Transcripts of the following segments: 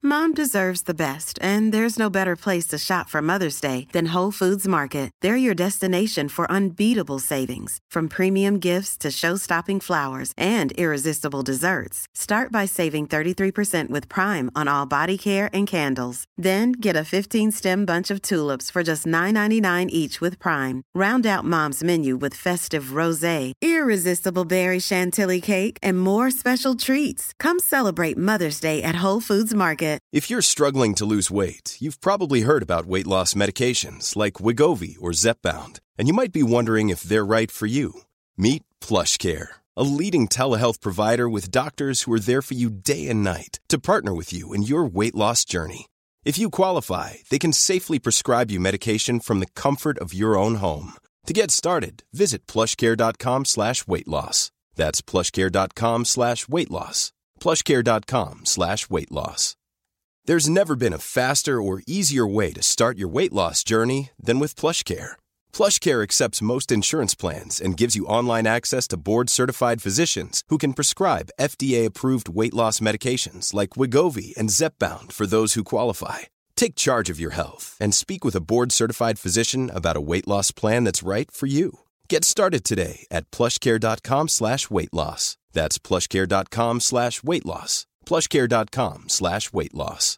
Mom deserves the best, and there's no better place to shop for Mother's Day than Whole Foods Market. They're your destination for unbeatable savings, from premium gifts to show-stopping flowers and irresistible desserts. Start by saving 33% with Prime on all body care and candles. Then get a 15-stem bunch of tulips for just $9.99 each with Prime. Round out Mom's menu with festive rosé, irresistible berry chantilly cake, and more special treats. Come celebrate Mother's Day at Whole Foods Market. If you're struggling to lose weight, you've probably heard about weight loss medications like Wegovy or Zepbound, and you might be wondering if they're right for you. Meet PlushCare, a leading telehealth provider with doctors who are there for you day and night to partner with you in your weight loss journey. If you qualify, they can safely prescribe you medication from the comfort of your own home. To get started, visit plushcare.com/weightloss. That's plushcare.com/weightloss. plushcare.com/weightloss. There's never been a faster or easier way to start your weight loss journey than with PlushCare. PlushCare accepts most insurance plans and gives you online access to board-certified physicians who can prescribe FDA-approved weight loss medications like Wegovy and Zepbound for those who qualify. Take charge of your health and speak with a board-certified physician about a weight loss plan that's right for you. Get started today at plushcare.com/weightloss. That's plushcare.com/weightloss. plushcare.com/weightloss.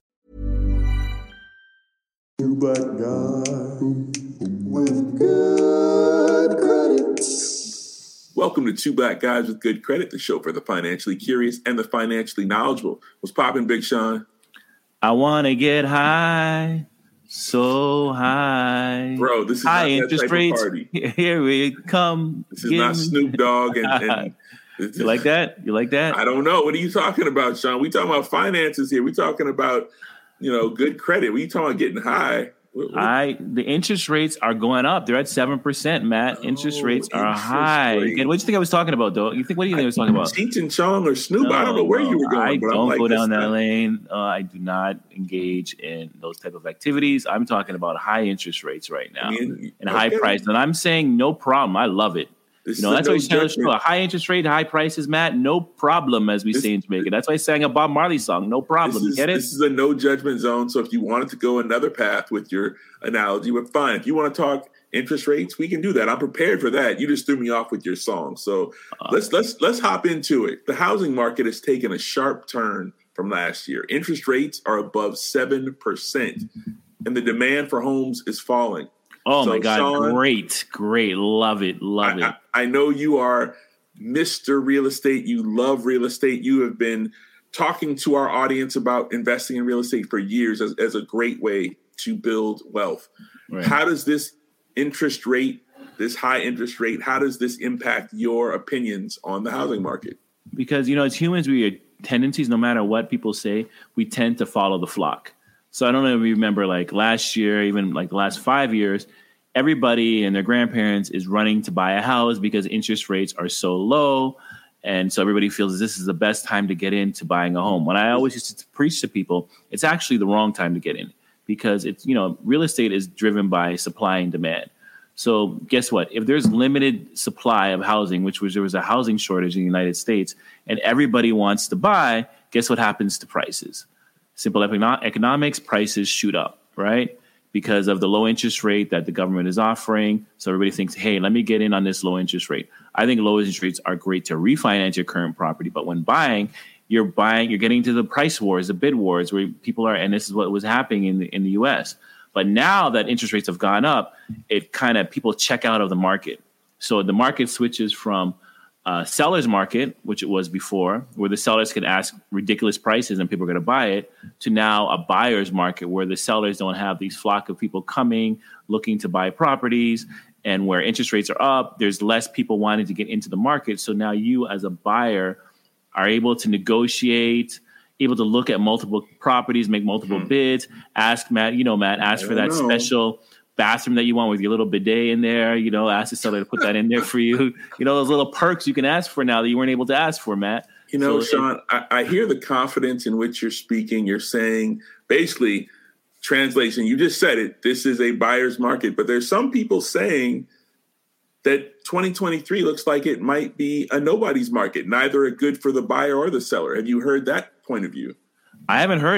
You but God with good credit. Welcome to Two Black Guys with Good Credit, the show for the financially curious and the financially knowledgeable. What's poppin', Big Sean? I want to get high, so high. Bro, this is high not interest that type rates. of party. Here we come. This is not Snoop Dogg and You like that? You like that? I don't know. What are you talking about, Sean? We talking about finances here. We talking about, good credit. We talking about getting high. The interest rates are going up. They're at 7%, Matt. Interest rates are high. And what do you think I was talking about, though? What do you think I was talking about? Cheech and Chong or Snoop. I don't know where you were going. I don't go down that lane. I do not engage in those type of activities. I'm talking about high interest rates right now and high price. And I'm saying no problem. I love it. That's why we say a high interest rate, high prices, Matt. No problem, as we say in Jamaica. That's why I sang a Bob Marley song. No problem. You get it? This is a no judgment zone. So if you wanted to go another path with your analogy, but fine. If you want to talk interest rates, we can do that. I'm prepared for that. You just threw me off with your song. So let's hop into it. The housing market has taken a sharp turn from last year. Interest rates are above 7%, and the demand for homes is falling. Oh, so, my God. Sean, great. Love it. I know you are Mr. Real Estate. You love real estate. You have been talking to our audience about investing in real estate for years as a great way to build wealth. Right. How does this high interest rate, how does this impact your opinions on the housing market? Because, as humans, we have tendencies, no matter what people say, we tend to follow the flock. So I don't know if you remember, like last year, even like the last 5 years, everybody and their grandparents is running to buy a house because interest rates are so low. And so everybody feels this is the best time to get into buying a home. When I always used to preach to people, it's actually the wrong time to get in because it's, real estate is driven by supply and demand. So guess what? If there's limited supply of housing, there was a housing shortage in the United States, and everybody wants to buy, guess what happens to prices? Simple economics, prices shoot up, right? Because of the low interest rate that the government is offering. So everybody thinks, hey, let me get in on this low interest rate. I think low interest rates are great to refinance your current property. But when you're getting to the price wars, the bid wars where people are, and this is what was happening in the US. But now that interest rates have gone up, people check out of the market. So the market switches from seller's market, which it was before, where the sellers could ask ridiculous prices and people are going to buy it, to now a buyer's market where the sellers don't have these flock of people coming, looking to buy properties, and where interest rates are up, there's less people wanting to get into the market. So now you as a buyer are able to negotiate, able to look at multiple properties, make multiple bids, ask Matt for that special bathroom that you want with your little bidet in there, ask the seller to put that in there for you. Those little perks you can ask for now that you weren't able to ask for, Matt. Sean, I hear the confidence in which you're speaking. You're saying, basically, translation, you just said it, this is a buyer's market. But there's some people saying that 2023 looks like it might be a nobody's market, neither a good for the buyer or the seller. Have you heard that point of view? I haven't heard it.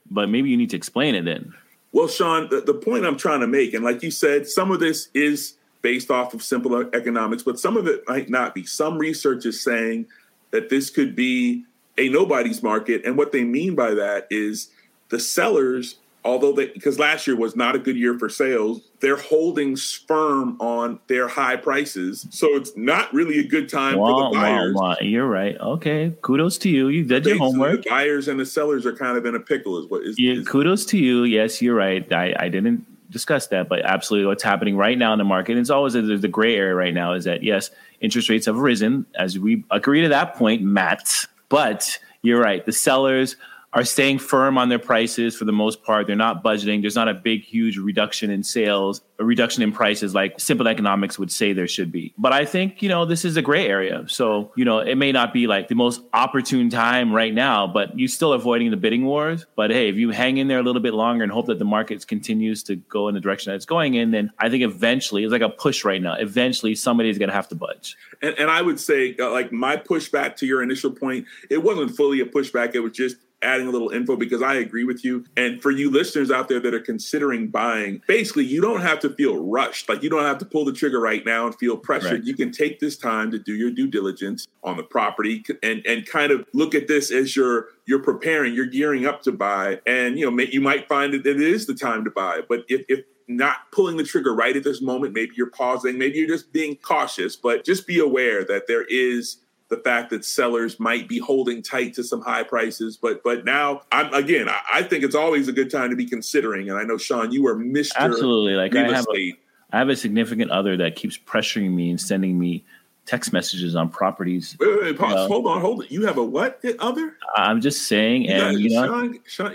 but maybe you need to explain it then. Well, Sean, the point I'm trying to make, and like you said, some of this is based off of simple economics, but some of it might not be. Some research is saying that this could be a nobody's market. And what they mean by that is the sellers, because last year was not a good year for sales, they're holding firm on their high prices. So it's not really a good time for the buyers. You're right. Okay. Kudos to you. You did your homework. The buyers and the sellers are kind of in a pickle is what is. Kudos to you. Yes, you're right. I didn't discuss that, but absolutely what's happening right now in the market. And it's always the gray area right now is that, yes, interest rates have risen as we agree to that point, Matt, but you're right. The sellers are staying firm on their prices for the most part. They're not budgeting. There's not a big, huge reduction in sales, a reduction in prices like simple economics would say there should be. But I think, this is a gray area. So, it may not be like the most opportune time right now, but you're still avoiding the bidding wars. But hey, if you hang in there a little bit longer and hope that the market continues to go in the direction that it's going in, then I think eventually, it's like a push right now. Eventually, somebody's going to have to budge. And I would say, like my pushback to your initial point, it wasn't fully a pushback. It was just adding a little info because I agree with you. And for you listeners out there that are considering buying, basically, you don't have to feel rushed. Like you don't have to pull the trigger right now and feel pressured. Right. You can take this time to do your due diligence on the property and kind of look at this as you're preparing, you're gearing up to buy. And, you might find that it is the time to buy. But if not pulling the trigger right at this moment, maybe you're pausing, maybe you're just being cautious, but just be aware that there is the fact that sellers might be holding tight to some high prices. But now, I think it's always a good time to be considering. And I know, Sean, you are Mr. Absolutely. Like real estate. I have a significant other that keeps pressuring me and sending me text messages on properties. Wait, pause. Hold on. You have a what other? I'm just saying. And, Sean,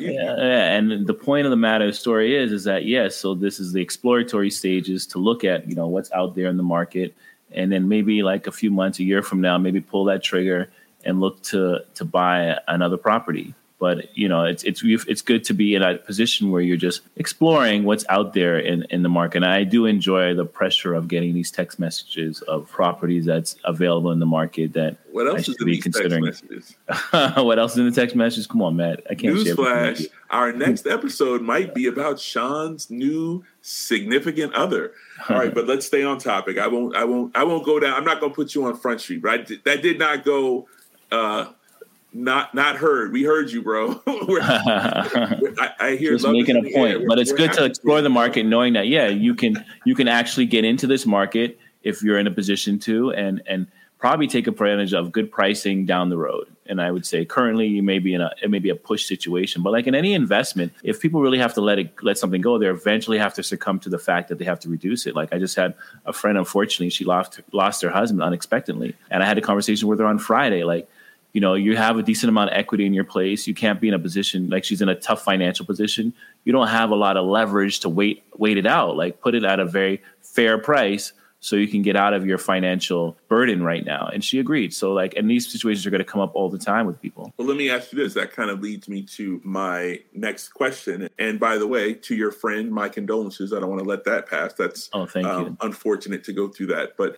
and the point of the matter of the story is that, yes, so this is the exploratory stages to look at, what's out there in the market. And then maybe like a few months, a year from now, maybe pull that trigger and look to buy another property. But, it's good to be in a position where you're just exploring what's out there in the market. And I do enjoy the pressure of getting these text messages of properties that's available in the market that what else is in these considering. Text messages? What else is in the text messages? Come on, Matt. I can't share. Newsflash. Our next episode might be about Sean's new significant other. All right, but let's stay on topic. I won't go down. I'm not going to put you on Front Street, right? That did not go not heard. We heard you, bro. I hear just making a point, but it's good to explore the market, knowing that you can actually get into this market if you're in a position to, and probably take advantage of good pricing down the road. And I would say currently you may be it may be a push situation, but like in any investment, if people really have to let something go, they eventually have to succumb to the fact that they have to reduce it. Like I just had a friend, unfortunately, she lost her husband unexpectedly, and I had a conversation with her on Friday, like. You have a decent amount of equity in your place. You can't be in a position like she's in a tough financial position. You don't have a lot of leverage to wait it out. Like put it at a very fair price so you can get out of your financial burden right now. And she agreed. So and these situations are going to come up all the time with people. Well, let me ask you this. That kind of leads me to my next question. And by the way, to your friend, my condolences. I don't want to let that pass. That's thank you. Unfortunate to go through that. But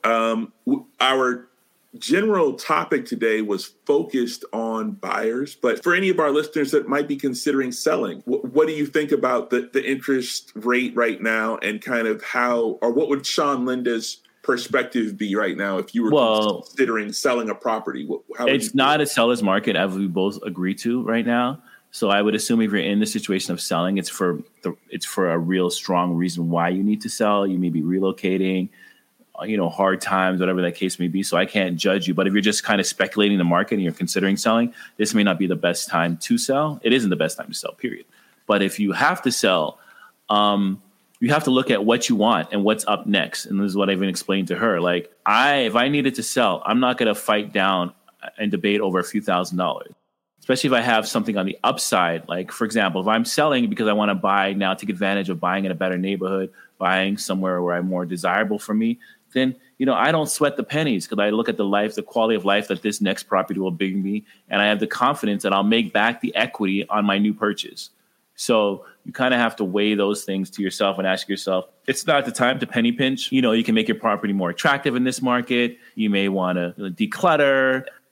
our general topic today was focused on buyers, but for any of our listeners that might be considering selling, what do you think about the interest rate right now and kind of what would Sean Linda's perspective be right now if you were considering selling a property? It's not a seller's market, as we both agree to right now. So I would assume if you're in the situation of selling, it's for a real strong reason why you need to sell. You may be relocating, hard times, whatever that case may be. So I can't judge you. But if you're just kind of speculating the market and you're considering selling, this may not be the best time to sell. It isn't the best time to sell, period. But if you have to sell, you have to look at what you want and what's up next. And this is what I've been explaining to her. Like if I needed to sell, I'm not going to fight down and debate over a few $1,000s. Especially if I have something on the upside. Like, for example, if I'm selling because I want to buy now, take advantage of buying in a better neighborhood, buying somewhere where I'm more desirable for me, then, I don't sweat the pennies because I look at the quality of life that this next property will bring me. And I have the confidence that I'll make back the equity on my new purchase. So you kind of have to weigh those things to yourself and ask yourself, it's not the time to penny pinch. You can make your property more attractive in this market. You may want to declutter.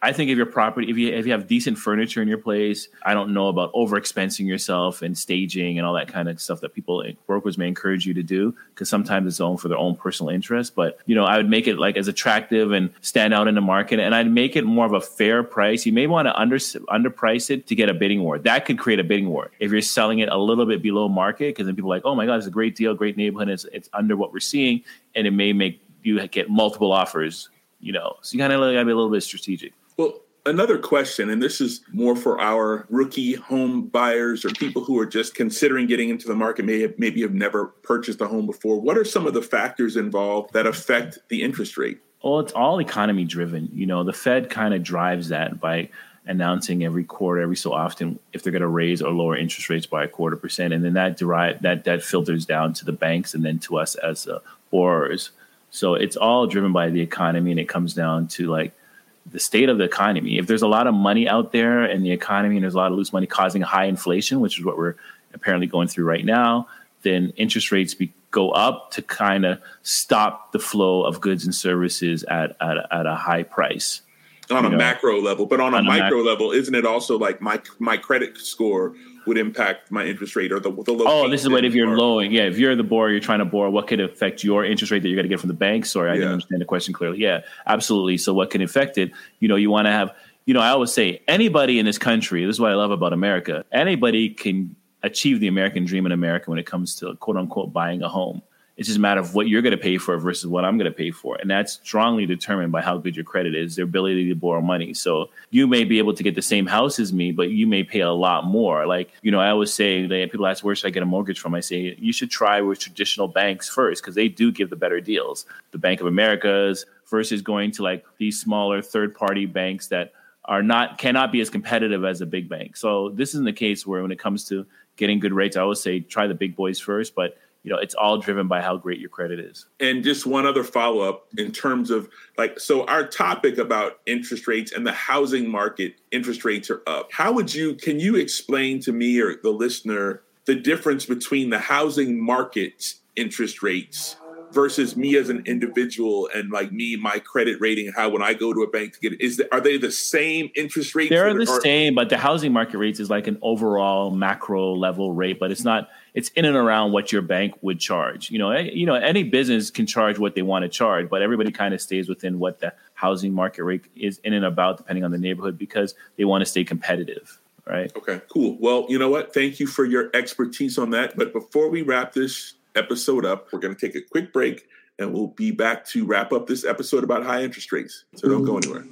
I think if your property, if you have decent furniture in your place, I don't know about overexpensing yourself and staging and all that kind of stuff that brokers may encourage you to do, because sometimes it's for their own personal interest. But, I would make it like as attractive and stand out in the market, and I'd make it more of a fair price. You may want to underprice it to get a bidding war. That could create a bidding war if you're selling it a little bit below market, because then people are like, oh my God, it's a great deal, great neighborhood. It's under what we're seeing, and it may make you get multiple offers. So you kind of got to be a little bit strategic. Well, another question, and this is more for our rookie home buyers or people who are just considering getting into the market, maybe have never purchased a home before. What are some of the factors involved that affect the interest rate? Well, it's all economy driven. The Fed kind of drives that by announcing every quarter, every so often, if they're going to raise or lower interest rates by 0.25%, and then that filters down to the banks and then to us as borrowers. So it's all driven by the economy, and it comes down to like the state of the economy. If there's a lot of money out there in the economy and there's a lot of loose money causing high inflation, which is what we're apparently going through right now, then interest rates go up to kind of stop the flow of goods and services at a high price. On a macro level, but on a micro level, isn't it also like my credit score would impact my interest rate or the location? Oh, this is what if you're lowering. Yeah, if you're the borrower, you're trying to borrow, what could affect your interest rate that you're going to get from the bank? Sorry, I didn't understand the question clearly. Yeah, absolutely. So what can affect it? You want to have, I always say anybody in this country, this is what I love about America, anybody can achieve the American dream in America when it comes to quote unquote buying a home. It's just a matter of what you're going to pay for versus what I'm going to pay for. And that's strongly determined by how good your credit is, their ability to borrow money. So you may be able to get the same house as me, but you may pay a lot more. Like, I always say, people ask, where should I get a mortgage from? I say, you should try with traditional banks first, because they do give the better deals. The Bank of America's versus going to like these smaller third-party banks that cannot be as competitive as a big bank. So this isn't the case where when it comes to getting good rates, I always say, try the big boys first, but it's all driven by how great your credit is. And just one other follow-up in terms of so our topic about interest rates and the housing market, interest rates are up. Can you explain to me or the listener the difference between the housing market interest rates versus me as an individual and my credit rating, how when I go to a bank to get are they the same interest rates? They're the same, but the housing market rates is like an overall macro level rate, but it's not. It's in and around what your bank would charge. Any business can charge what they want to charge, but everybody kind of stays within what the housing market rate is in and about, depending on the neighborhood, because they want to stay competitive. Right. Okay, cool. Well, you know what? Thank you for your expertise on that. But before we wrap this episode up, we're going to take a quick break, and we'll be back to wrap up this episode about high interest rates. So don't go anywhere.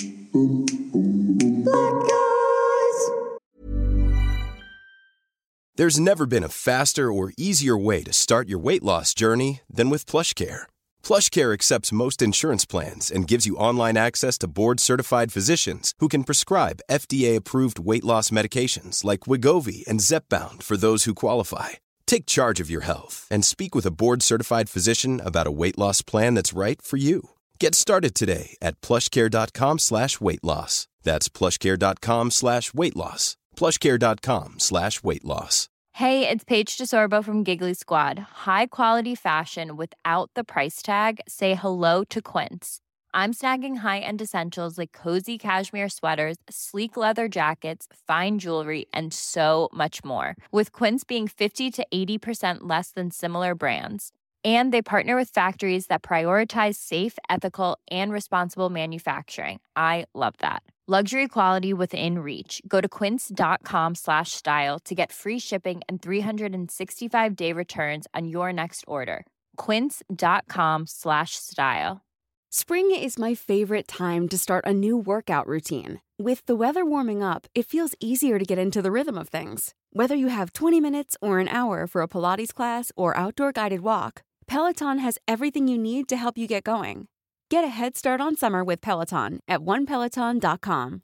There's never been a faster or easier way to start your weight loss journey than with PlushCare. PlushCare accepts most insurance plans and gives you online access to board-certified physicians who can prescribe FDA-approved weight loss medications like Wegovy and Zepbound for those who qualify. Take charge of your health and speak with a board-certified physician about a weight loss plan that's right for you. Get started today at plushcare.com/weight loss. That's plushcare.com/weight loss. plushcare.com/weight loss. Hey, it's Paige DeSorbo from Giggly Squad. High quality fashion without the price tag. Say hello to Quince. I'm snagging high-end essentials like cozy cashmere sweaters, sleek leather jackets, fine jewelry, and so much more. With Quince being 50 to 80% less than similar brands. And they partner with factories that prioritize safe, ethical, and responsible manufacturing. I love that. Luxury quality within reach. Go to quince.com/style to get free shipping and 365-day returns on your next order. Quince.com/style. Spring is my favorite time to start a new workout routine. With the weather warming up, it feels easier to get into the rhythm of things. Whether you have 20 minutes or an hour for a Pilates class or outdoor guided walk, Peloton has everything you need to help you get going. Get a head start on summer with Peloton at onepeloton.com.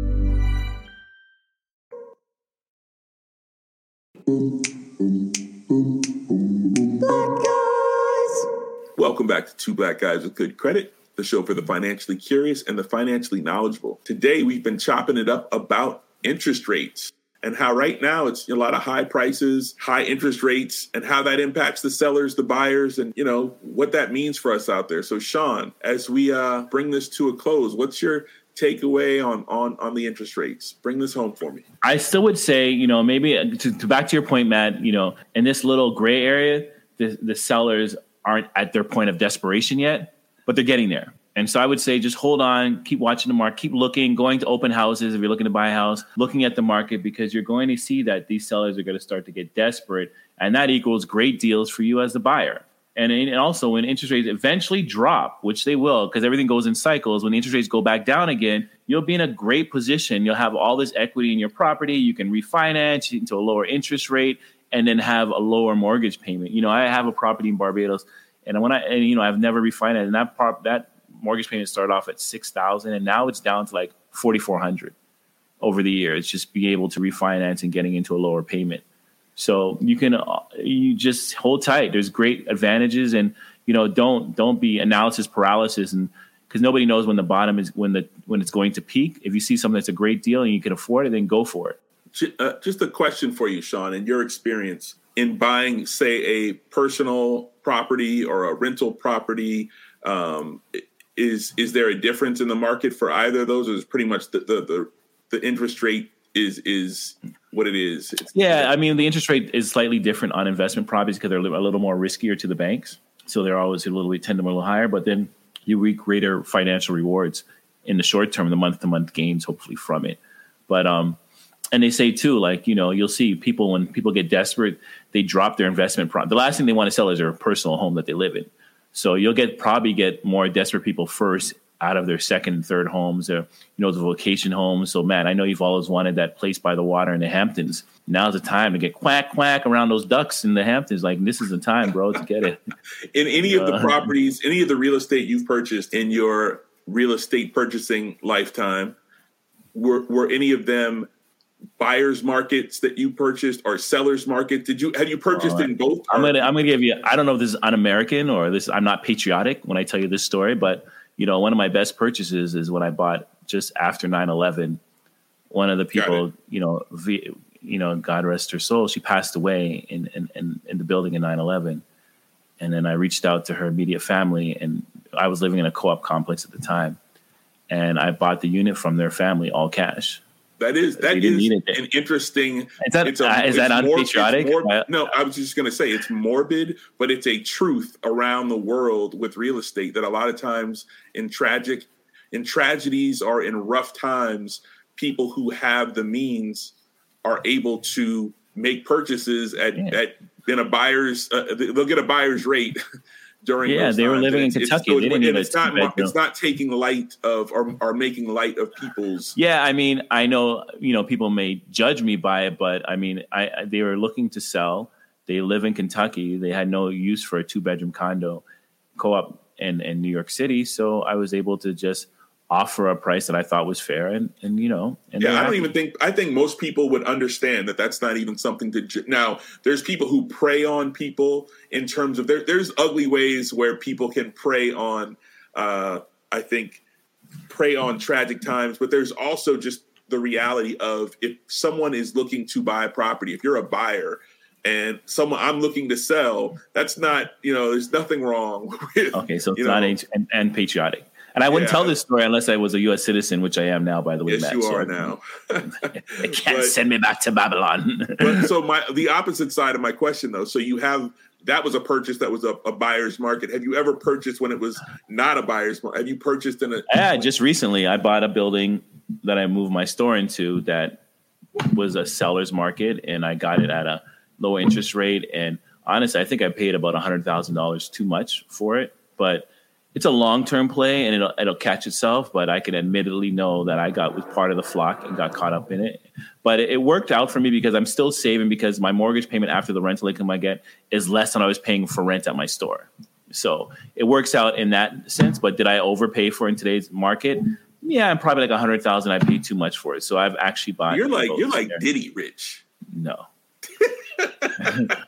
Welcome back to Two Black Guys with Good Credit, the show for the financially curious and the financially knowledgeable. Today, we've been chopping it up about interest rates and how right now it's a lot of high prices, high interest rates, and how that impacts the sellers, the buyers, and, what that means for us out there. So, Sean, as we bring this to a close, what's your takeaway on the interest rates? Bring this home for me. I still would say, maybe to back to your point, Matt, in this little gray area, the sellers aren't at their point of desperation yet, but they're getting there. And so I would say just hold on, keep watching the market, keep looking, going to open houses if you're looking to buy a house, looking at the market, because you're going to see that these sellers are going to start to get desperate. And that equals great deals for you as the buyer. And also when interest rates eventually drop, which they will, because everything goes in cycles, when the interest rates go back down again, you'll be in a great position. You'll have all this equity in your property. You can refinance into a lower interest rate and then have a lower mortgage payment. I have a property in Barbados, and I've never refinanced, and that mortgage payment started off at $6,000, and now it's down to like $4,400 over the year. It's just being able to refinance and getting into a lower payment. So you just hold tight. There's great advantages, and don't be analysis paralysis, and because nobody knows when the bottom is, when it's going to peak. If you see something that's a great deal and you can afford it, then go for it. Just a question for you, Sean, in your experience in buying, say, a personal property or a rental property, is there a difference in the market for either of those, or is pretty much the interest rate is what it is? I mean, the interest rate is slightly different on investment properties because they're a little more riskier to the banks. So they're always tend to be a little higher, but then you reap greater financial rewards in the short term, the month-to-month gains, hopefully, from it. But, and they say too, like, you'll see people, when people get desperate, they drop their investment. The last thing they want to sell is their personal home that they live in. So you'll probably get more desperate people first out of their second and third homes, or, the vacation homes. So, man, I know you've always wanted that place by the water in the Hamptons. Now's the time to get quack, quack around those ducks in the Hamptons. Like, this is the time, bro, to get it. In any of the properties, any of the real estate you've purchased in your real estate purchasing lifetime, were any of them buyers markets that you purchased or sellers market? Have you purchased in both? I'm gonna give you, I don't know if this is un-American or this, I'm not patriotic when I tell you this story, but one of my best purchases is when I bought just after 9/11. One of the people, God rest her soul, she passed away in the building in 9/11. And then I reached out to her immediate family, and I was living in a co-op complex at the time, and I bought the unit from their family, all cash. That is an interesting. Is that unpatriotic? No, I was just going to say it's morbid, but it's a truth around the world with real estate that a lot of times in tragedies or in rough times, people who have the means are able to make purchases in a buyer's. They'll get a buyer's rate. During they were living in Kentucky. It's not taking light of or making light of people's. Yeah, I mean, I know people may judge me by it, but I mean, they were looking to sell. They live in Kentucky. They had no use for a 2-bedroom condo co-op in New York City, so I was able to just offer a price that I thought was fair, and I don't even think. I think most people would understand that that's not even something to. Now, there's people who prey on people in terms of there's ugly ways where people can prey on. I think prey on tragic times, but there's also just the reality of if someone is looking to buy a property, if you're a buyer and someone I'm looking to sell, that's not there's nothing wrong with. Okay, so it's not and patriotic. And I wouldn't tell this story unless I was a U.S. citizen, which I am now, by the way, yes, Matt. You are now. They can't send me back to Babylon. So the opposite side of my question, though. So that was a purchase that was a buyer's market. Have you ever purchased when it was not a buyer's market? Have you purchased in a? Yeah, just recently I bought a building that I moved my store into that was a seller's market, and I got it at a low interest rate. And honestly, I think I paid about $100,000 too much for it, but it's a long-term play, and it'll catch itself. But I can admittedly know that I was part of the flock and got caught up in it. But it worked out for me because I'm still saving, because my mortgage payment after the rental income I get is less than I was paying for rent at my store. So it works out in that sense. But did I overpay for it in today's market? Yeah, I'm probably like $100,000. I paid too much for it. So I've actually bought. You're like Diddy rich. No.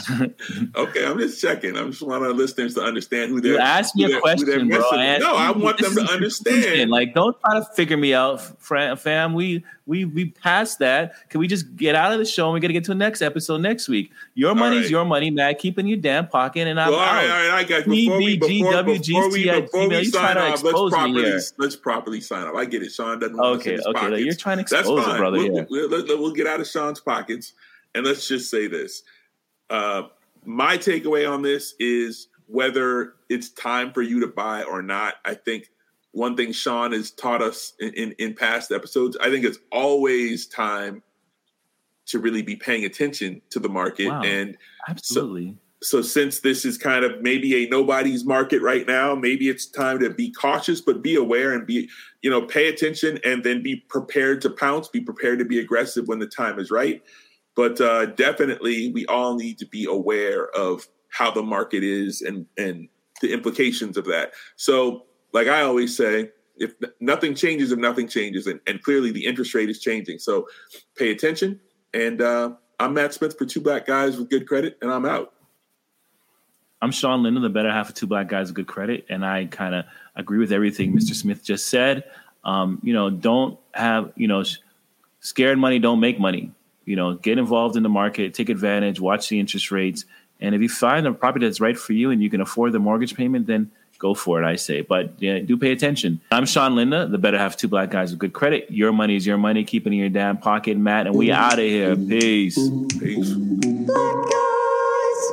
Okay, I'm just checking. I just want our listeners to understand who they're. You asked me a question, bro. No, I want them to understand. Like, don't try to figure me out, fam. We passed that. Can we just get out of the show and we got to get to the next episode next week? Your money's your money, Matt. Keep in your damn pocket, and I'm out. All right, I got you. Before we sign off, let's properly sign off. I get it. Sean doesn't want to okay. Like, you're trying to expose it, brother. We'll get out of Sean's pockets, and let's just say this. My takeaway on this is whether it's time for you to buy or not. I think one thing Sean has taught us in past episodes, I think it's always time to really be paying attention to the market. Wow, and absolutely. So since this is kind of maybe a nobody's market right now, maybe it's time to be cautious, but be aware and pay attention, and then be prepared to pounce, be prepared to be aggressive when the time is right. But definitely, we all need to be aware of how the market is and the implications of that. So, like I always say, if nothing changes, and clearly the interest rate is changing. So, pay attention. And I'm Matt Smith for Two Black Guys with Good Credit, and I'm out. I'm Sean Linden, the better half of Two Black Guys with Good Credit, and I kind of agree with everything Mr. Smith just said. Don't have scared money don't make money. Get involved in the market, take advantage, watch the interest rates. And if you find a property that's right for you and you can afford the mortgage payment, then go for it, I say. But do pay attention. I'm Sean Linda, the better half of Two Black Guys with Good Credit. Your money is your money. Keep it in your damn pocket, Matt. And we out of here. Peace. Peace. Black guys.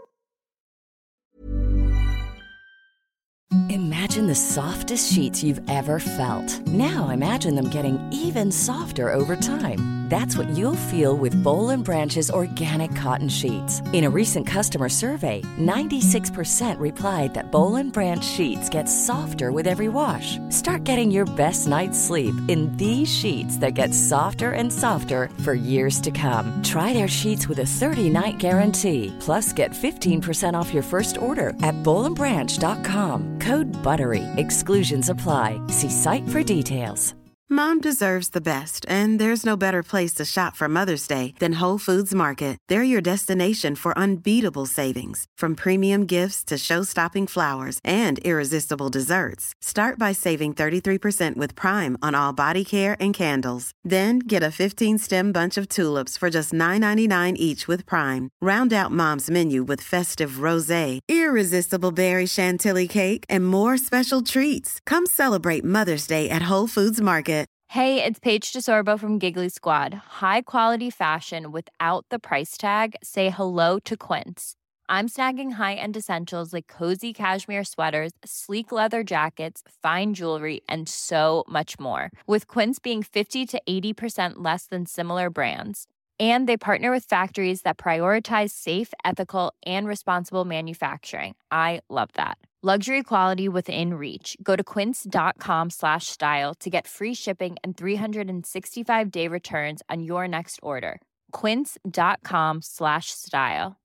Imagine the softest sheets you've ever felt. Now imagine them getting even softer over time. That's what you'll feel with Boll & Branch's organic cotton sheets. In a recent customer survey, 96% replied that Boll & Branch sheets get softer with every wash. Start getting your best night's sleep in these sheets that get softer and softer for years to come. Try their sheets with a 30-night guarantee. Plus, get 15% off your first order at bollandbranch.com. Code BUTTERY. Exclusions apply. See site for details. Mom deserves the best, and there's no better place to shop for Mother's Day than Whole Foods Market. They're your destination for unbeatable savings, from premium gifts to show-stopping flowers and irresistible desserts. Start by saving 33% with Prime on all body care and candles. Then get a 15-stem bunch of tulips for just $9.99 each with Prime. Round out Mom's menu with festive rosé, irresistible berry chantilly cake, and more special treats. Come celebrate Mother's Day at Whole Foods Market. Hey, it's Paige DeSorbo from Giggly Squad. High quality fashion without the price tag. Say hello to Quince. I'm snagging high-end essentials like cozy cashmere sweaters, sleek leather jackets, fine jewelry, and so much more. With Quince being 50 to 80% less than similar brands. And they partner with factories that prioritize safe, ethical, and responsible manufacturing. I love that. Luxury quality within reach. Go to quince.com/style to get free shipping and 365-day returns on your next order. Quince.com/style.